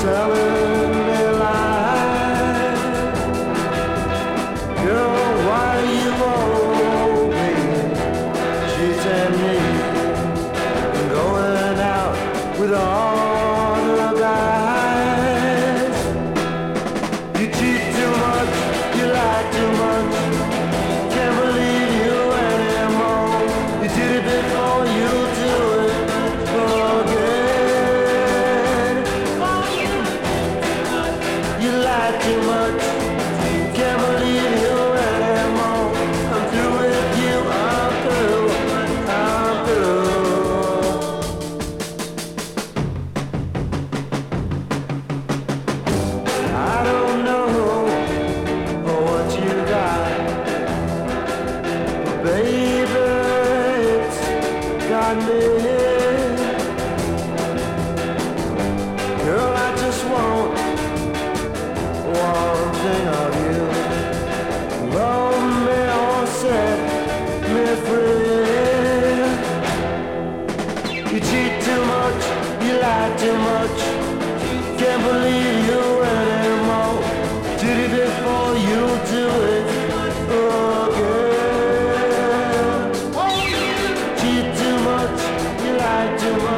telling me lies. Girl, why you always cheating me and going out with all the guys? You cheat too much, you lie too much. Can't believe you anymore. You did it before, you do it again. You lie too much. Can't believe you anymore. I'm through with you. I'm through. I'm through. I don't know what you got, baby, it's got me. Girl, I just want one thing of you. Love me or set me free. You cheat too much, you lie too much. Can't believe you anymore. Did it before, you do it again. Cheat too much, you lie too much.